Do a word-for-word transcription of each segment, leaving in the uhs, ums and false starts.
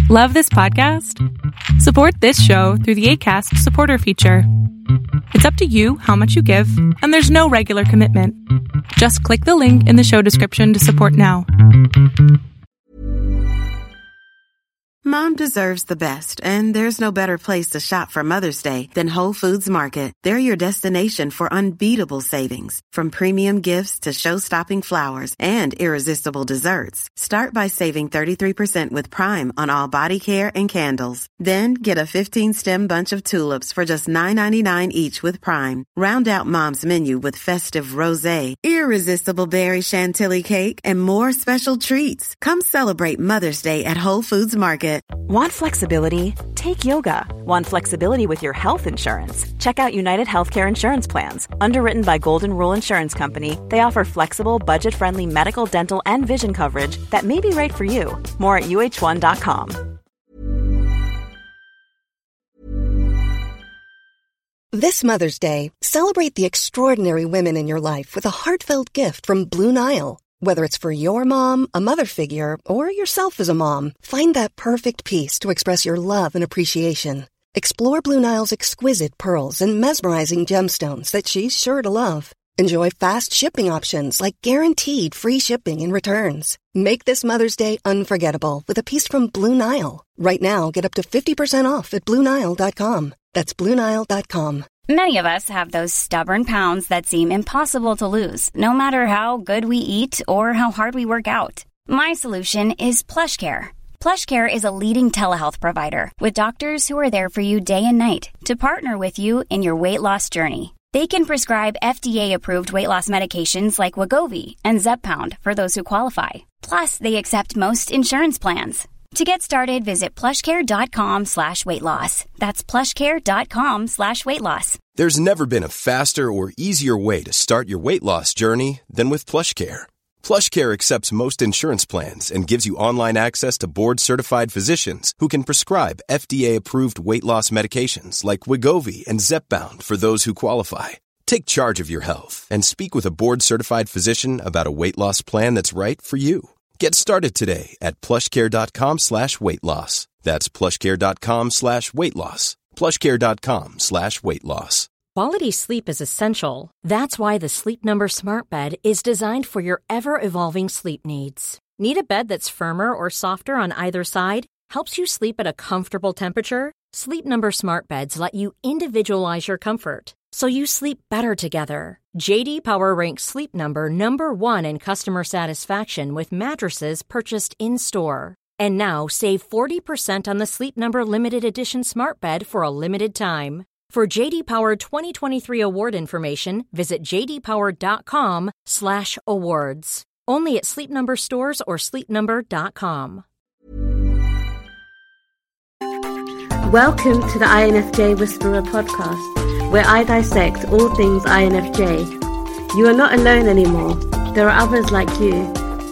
Love this podcast? Support this show through the Acast supporter feature. It's up to you how much you give, and there's no regular commitment. Just click the link in the show description to support now. Mom deserves the best, and there's no better place to shop for Mother's Day than Whole Foods Market. They're your destination for unbeatable savings, from premium gifts to show-stopping flowers and irresistible desserts. Start by saving thirty-three percent with Prime on all body care and candles. Then get a fifteen-stem bunch of tulips for just nine ninety-nine each with Prime. Round out Mom's menu with festive rosé, irresistible berry chantilly cake, and more special treats. Come celebrate Mother's Day at Whole Foods Market. Want flexibility? Take yoga. Want flexibility with your health insurance? Check out United Healthcare Insurance Plans. Underwritten by Golden Rule Insurance Company, they offer flexible, budget-friendly medical, dental, and vision coverage that may be right for you. More at U H one dot com. This Mother's Day, celebrate the extraordinary women in your life with a heartfelt gift from Blue Nile. Whether it's for your mom, a mother figure, or yourself as a mom, find that perfect piece to express your love and appreciation. Explore Blue Nile's exquisite pearls and mesmerizing gemstones that she's sure to love. Enjoy fast shipping options like guaranteed free shipping and returns. Make this Mother's Day unforgettable with a piece from Blue Nile. Right now, get up to fifty percent off at Blue Nile dot com. That's Blue Nile dot com. Many of us have those stubborn pounds that seem impossible to lose, no matter how good we eat or how hard we work out. My solution is PlushCare. PlushCare is a leading telehealth provider with doctors who are there for you day and night to partner with you in your weight loss journey. They can prescribe F D A-approved weight loss medications like Wegovy and Zepbound for those who qualify. Plus, they accept most insurance plans. To get started, visit plushcare.com slash weight loss. That's plushcare.com slash weight loss. There's never been a faster or easier way to start your weight loss journey than with PlushCare. PlushCare accepts most insurance plans and gives you online access to board-certified physicians who can prescribe F D A-approved weight loss medications like Wegovy and Zepbound for those who qualify. Take charge of your health and speak with a board-certified physician about a weight loss plan that's right for you. Get started today at plushcare.com slash weight loss. That's plushcare.com slash weight loss. plushcare.com slash weight loss. Quality sleep is essential. That's why the Sleep Number Smart Bed is designed for your ever-evolving sleep needs. Need a bed that's firmer or softer on either side? Helps you sleep at a comfortable temperature? Sleep Number Smart Beds let you individualize your comfort, so you sleep better together. J D Power ranks Sleep Number number one in customer satisfaction with mattresses purchased in-store. And now save forty percent on the Sleep Number Limited Edition Smart Bed for a limited time. For J D Power twenty twenty-three award information, visit jdpower.com slash awards. Only at Sleep Number stores or sleep number dot com. Welcome to the I N F J Whisperer podcast, where I dissect all things I N F J. You are not alone anymore. There are others like you.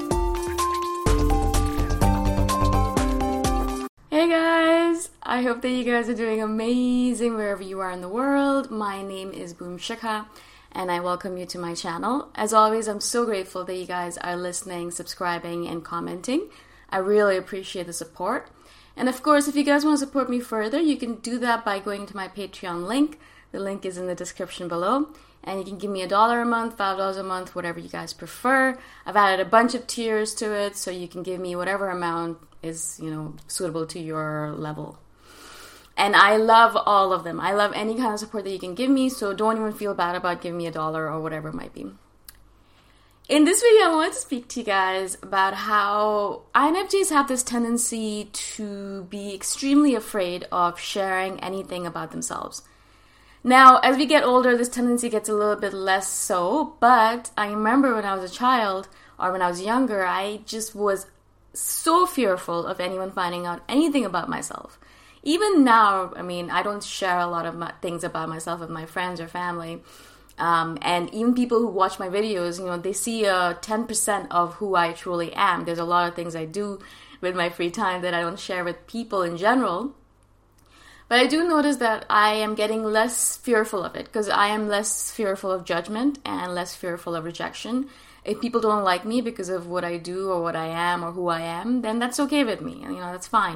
Hey guys! I hope that you guys are doing amazing wherever you are in the world. My name is Boom Shikha, and I welcome you to my channel. As always, I'm so grateful that you guys are listening, subscribing, and commenting. I really appreciate the support. And of course, if you guys want to support me further, you can do that by going to my Patreon link. The link is in the description below. And you can give me a dollar a month, five dollars a month, whatever you guys prefer. I've added a bunch of tiers to it, so you can give me whatever amount is, you know, suitable to your level. And I love all of them. I love any kind of support that you can give me, so don't even feel bad about giving me a dollar or whatever it might be. In this video, I wanted to speak to you guys about how I N F Js have this tendency to be extremely afraid of sharing anything about themselves. Now, as we get older, this tendency gets a little bit less so, but I remember when I was a child, or when I was younger, I just was so fearful of anyone finding out anything about myself. Even now, I mean, I don't share a lot of my, things about myself with my friends or family. Um, and even people who watch my videos, you know, they see uh, ten percent of who I truly am. There's a lot of things I do with my free time that I don't share with people in general. But I do notice that I am getting less fearful of it, because I am less fearful of judgment and less fearful of rejection. If people don't like me because of what I do or what I am or who I am, then that's okay with me. You know, that's fine.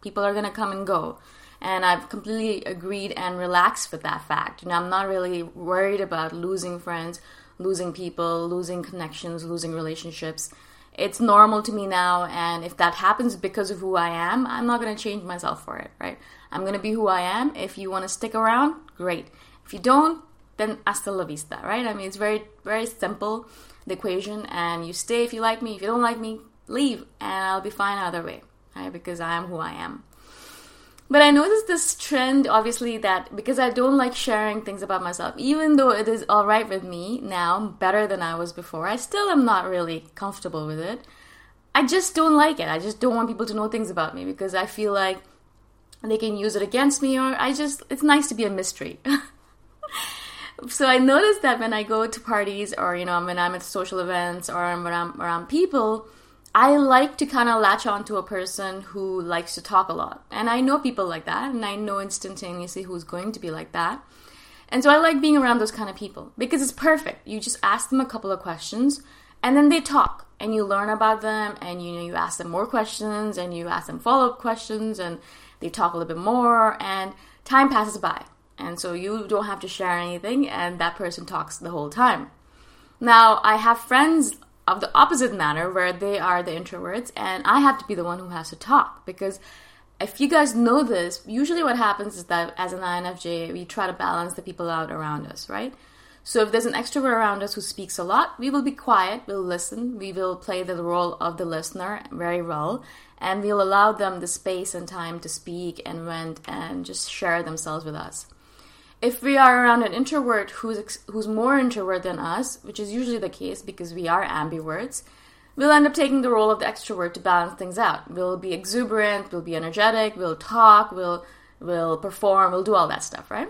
People are going to come and go. And I've completely agreed and relaxed with that fact. You know, I'm not really worried about losing friends, losing people, losing connections, losing relationships. It's normal to me now, and if that happens because of who I am, I'm not going to change myself for it, right? I'm going to be who I am. If you want to stick around, great. If you don't, then hasta la vista, right? I mean, it's very, very simple, the equation, and you stay if you like me. If you don't like me, leave, and I'll be fine either way, right? Because I am who I am. But I noticed this trend, obviously, that because I don't like sharing things about myself, even though it is all right with me now, better than I was before, I still am not really comfortable with it. I just don't like it. I just don't want people to know things about me because I feel like they can use it against me, or I just, it's nice to be a mystery. So I noticed that when I go to parties, or, you know, when I'm at social events, or when I'm around people, I like to kind of latch on to a person who likes to talk a lot. And I know people like that, and I know instantaneously who's going to be like that. And so I like being around those kind of people because it's perfect. You just ask them a couple of questions, and then they talk, and you learn about them, and you know, you ask them more questions, and you ask them follow-up questions, and they talk a little bit more, and time passes by. And so you don't have to share anything, and that person talks the whole time. Now, I have friends of the opposite manner where they are the introverts, and I have to be the one who has to talk, because if you guys know this, usually what happens is that as an I N F J, we try to balance the people out around us, right? So if there's an extrovert around us who speaks a lot, we will be quiet, we'll listen, we will play the role of the listener very well, and we'll allow them the space and time to speak and vent and just share themselves with us. If we are around an introvert who's who's more introvert than us, which is usually the case because we are ambiverts, we'll end up taking the role of the extrovert to balance things out. We'll be exuberant, we'll be energetic, we'll talk, we'll we'll perform, we'll do all that stuff, right?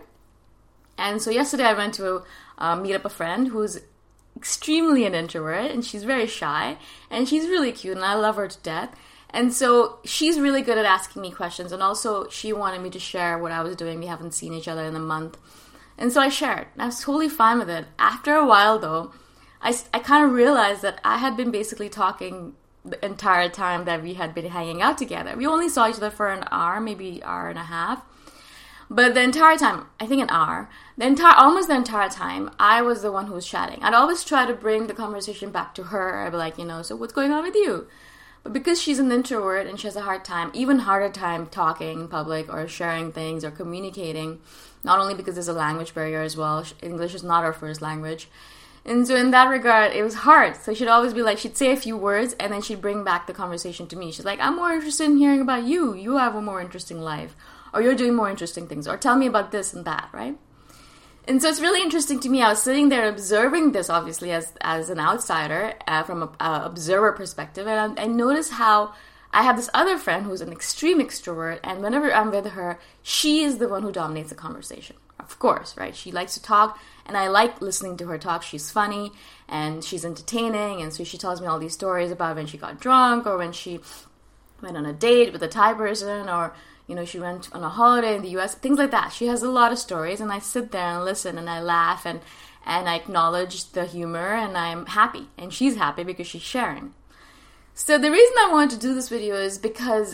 And so yesterday I went to uh, meet up a friend who's extremely an introvert, and she's very shy, and she's really cute, and I love her to death. And so she's really good at asking me questions, and also she wanted me to share what I was doing. We haven't seen each other in a month. And so I shared. I was totally fine with it. After a while, though, I, I kind of realized that I had been basically talking the entire time that we had been hanging out together. We only saw each other for an hour, maybe an hour and a half. But the entire time, I think an hour, the entire, almost the entire time, I was the one who was chatting. I'd always try to bring the conversation back to her. I'd be like, you know, so what's going on with you? But because she's an introvert and she has a hard time, even harder time talking in public or sharing things or communicating, not only because there's a language barrier as well, English is not her first language. And so in that regard, it was hard. So she'd always be like, she'd say a few words and then she'd bring back the conversation to me. She's like, I'm more interested in hearing about you. You have a more interesting life. Or you're doing more interesting things. Or tell me about this and that, right? And so it's really interesting to me. I was sitting there observing this, obviously, as as an outsider, uh, from an observer perspective. And I, I noticed how I have this other friend who's an extreme extrovert. And whenever I'm with her, she is the one who dominates the conversation. Of course, right? She likes to talk. And I like listening to her talk. She's funny and she's entertaining. And so she tells me all these stories about when she got drunk or when she went on a date with a Thai person, or you know, she went on a holiday in the U S, things like that. She has a lot of stories, and I sit there and listen, and I laugh, and, and I acknowledge the humor, and I'm happy. And she's happy because she's sharing. So the reason I wanted to do this video is because,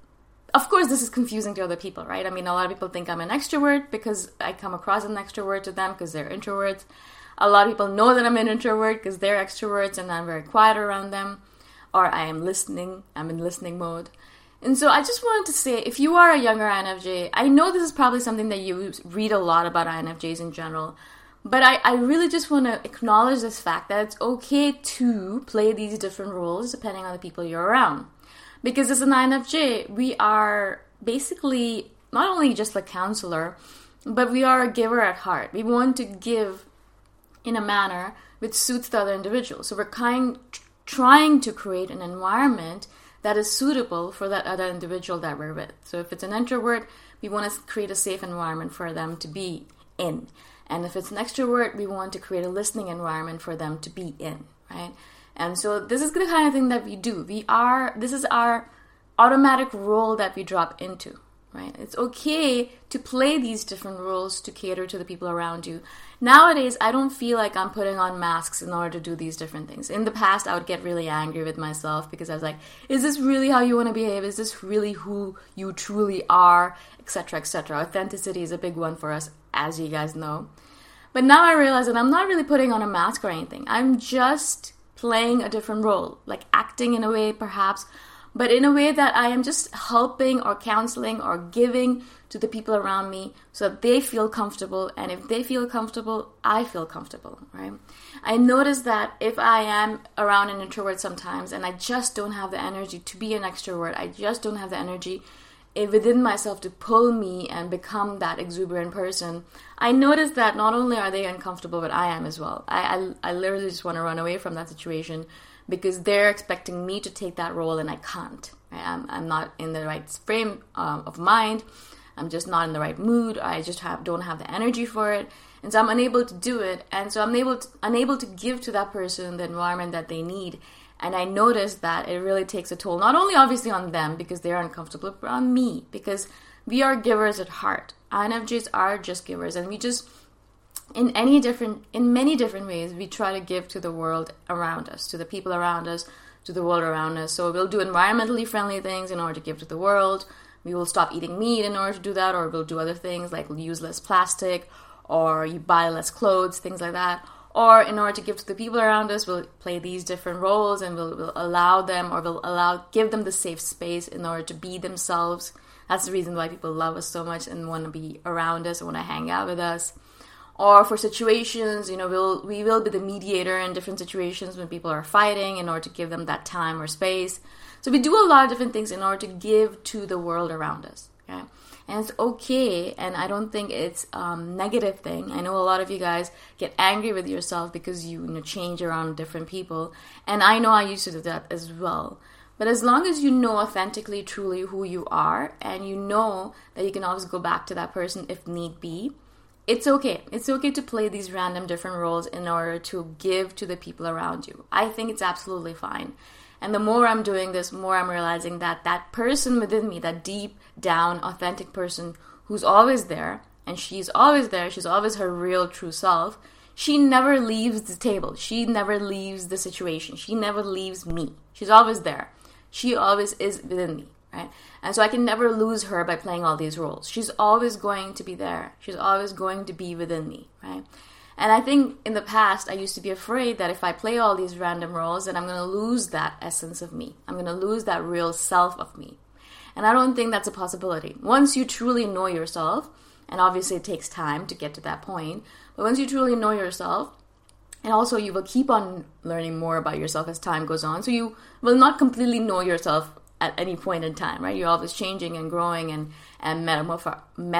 of course, this is confusing to other people, right? I mean, a lot of people think I'm an extrovert because I come across an extrovert to them because they're introverts. A lot of people know that I'm an introvert because they're extroverts, and I'm very quiet around them. Or I am listening. I'm in listening mode. And so I just wanted to say, if you are a younger I N F J, I know this is probably something that you read a lot about I N F Js in general, but I, I really just want to acknowledge this fact that it's okay to play these different roles depending on the people you're around. Because as an I N F J, we are basically not only just a counselor, but we are a giver at heart. We want to give in a manner which suits the other individual. So we're kind trying to create an environment that is suitable for that other individual that we're with. So if it's an introvert, we want to create a safe environment for them to be in. And if it's an extrovert, we want to create a listening environment for them to be in, right? And so this is the kind of thing that we do. We are, this is our automatic role that we drop into, right? It's okay to play these different roles to cater to the people around you. Nowadays, I don't feel like I'm putting on masks in order to do these different things. In the past, I would get really angry with myself because I was like, is this really how you want to behave? Is this really who you truly are? Etc, et cetera. Authenticity is a big one for us, as you guys know. But now I realize that I'm not really putting on a mask or anything. I'm just playing a different role, like acting in a way perhaps, but in a way that I am just helping or counseling or giving to the people around me so that they feel comfortable. And if they feel comfortable, I feel comfortable, right? I notice that if I am around an introvert sometimes and I just don't have the energy to be an extrovert, I just don't have the energy within myself to pull me and become that exuberant person, I notice that not only are they uncomfortable, but I am as well. I, I, I literally just want to run away from that situation because they're expecting me to take that role and I can't. Right? I'm, I'm not in the right frame um, of mind. I'm just not in the right mood. I just have don't have the energy for it. And so I'm unable to do it. And so I'm able to, unable to give to that person the environment that they need. And I noticed that it really takes a toll, not only obviously on them because they're uncomfortable, but on me because we are givers at heart. I N F Js are just givers, and we just, in any different, in many different ways, we try to give to the world around us, to the people around us, to the world around us. So we'll do environmentally friendly things in order to give to the world. We will stop eating meat in order to do that, or we'll do other things like we'll use less plastic, or you buy less clothes, things like that. Or in order to give to the people around us, we'll play these different roles and we'll, we'll allow them or we'll allow give them the safe space in order to be themselves. That's the reason why people love us so much and want to be around us and want to hang out with us. Or for situations, you know, we'll, we will be the mediator in different situations when people are fighting in order to give them that time or space. So we do a lot of different things in order to give to the world around us. Okay? And it's okay, and I don't think it's a um, negative thing. I know a lot of you guys get angry with yourself because you, you know, change around different people. And I know I used to do that as well. But as long as you know authentically, truly who you are, and you know that you can always go back to that person if need be, it's okay. It's okay to play these random different roles in order to give to the people around you. I think it's absolutely fine. And the more I'm doing this, more I'm realizing that that person within me, that deep down, authentic person who's always there, and she's always there, she's always her real, true self, she never leaves the table. She never leaves the situation. She never leaves me. She's always there. She always is within me, right? And so I can never lose her by playing all these roles. She's always going to be there. She's always going to be within me, right? And I think in the past, I used to be afraid that if I play all these random roles, then I'm going to lose that essence of me. I'm going to lose that real self of me. And I don't think that's a possibility. Once you truly know yourself, and obviously it takes time to get to that point, but once you truly know yourself, and also you will keep on learning more about yourself as time goes on, so you will not completely know yourself at any point in time, right? You're always changing and growing and, and metamorph-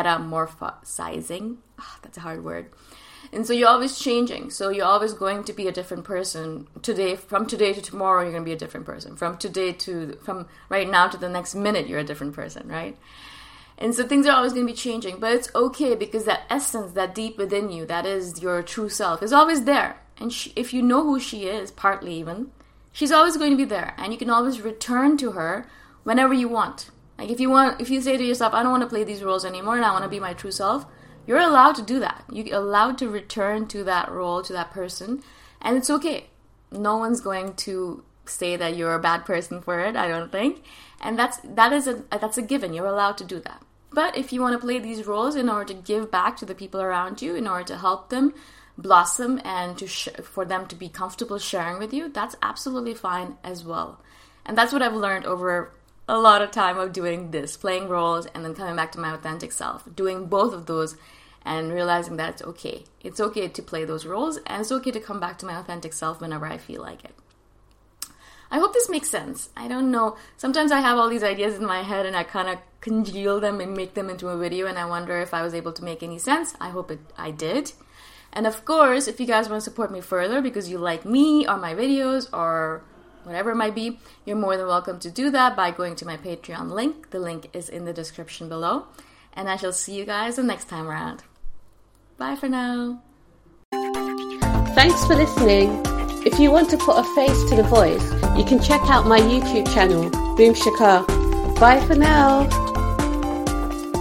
metamorphosizing. Oh, that's a hard word. And so you're always changing. So you're always going to be a different person. Today, from today to tomorrow, you're going to be a different person. From today to, from right now to the next minute, you're a different person, right? And so things are always going to be changing. But it's okay because that essence, that deep within you, that is your true self, is always there. And she, if you know who she is, partly even, she's always going to be there. And you can always return to her whenever you want. Like if you want, if you say to yourself, I don't want to play these roles anymore and I want to be my true self, you're allowed to do that. You're allowed to return to that role, to that person, and it's okay. No one's going to say that you're a bad person for it, I don't think. And that's that is a that's a given. You're allowed to do that. But if you want to play these roles in order to give back to the people around you, in order to help them blossom and to sh- for them to be comfortable sharing with you, that's absolutely fine as well. And that's what I've learned over a lot of time of doing this, playing roles and then coming back to my authentic self, doing both of those and realizing that it's okay. It's okay to play those roles and it's okay to come back to my authentic self whenever I feel like it. I hope this makes sense. I don't know. Sometimes I have all these ideas in my head and I kind of congeal them and make them into a video and I wonder if I was able to make any sense. I hope it, I did. And of course, if you guys want to support me further because you like me or my videos or whatever it might be, you're more than welcome to do that by going to my Patreon link. The link is in the description below. And I shall see you guys the next time around. Bye for now. Thanks for listening. If you want to put a face to the voice, you can check out my YouTube channel, Boom Shikha. Bye for now.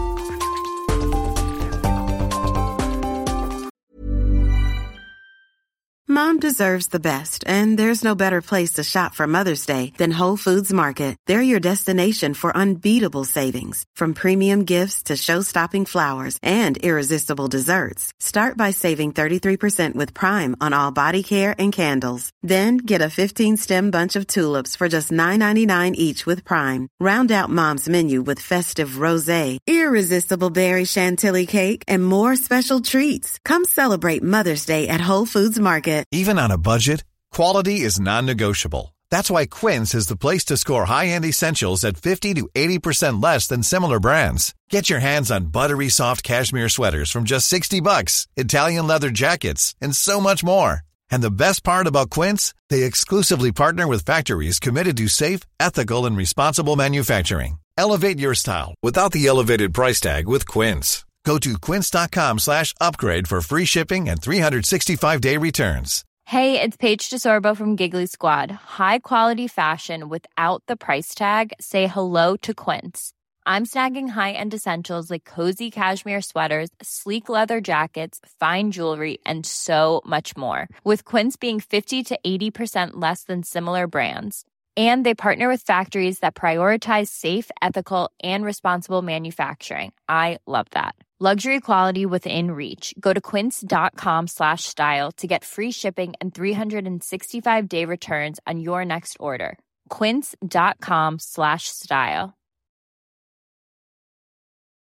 Mom deserves the best, and there's no better place to shop for Mother's Day than Whole Foods Market. They're your destination for unbeatable savings, from premium gifts to show-stopping flowers and irresistible desserts. Start by saving thirty-three percent with Prime on all body care and candles. Then get a fifteen-stem bunch of tulips for just nine ninety-nine each with Prime. Round out Mom's menu with festive rosé, irresistible berry chantilly cake, and more special treats. Come celebrate Mother's Day at Whole Foods Market. Even on a budget, quality is non-negotiable. That's why Quince is the place to score high-end essentials at fifty to eighty percent less than similar brands. Get your hands on buttery soft cashmere sweaters from just sixty bucks, Italian leather jackets, and so much more. And the best part about Quince, they exclusively partner with factories committed to safe, ethical, and responsible manufacturing. Elevate your style without the elevated price tag with Quince. Go to quince.com slash upgrade for free shipping and three sixty-five day returns. Hey, it's Paige DeSorbo from Giggly Squad. High quality fashion without the price tag. Say hello to Quince. I'm snagging high-end essentials like cozy cashmere sweaters, sleek leather jackets, fine jewelry, and so much more. With Quince being fifty to eighty percent less than similar brands. And they partner with factories that prioritize safe, ethical, and responsible manufacturing. I love that. Luxury quality within reach. Go to quince.com slash style to get free shipping and three sixty-five day returns on your next order. Quince.com slash style.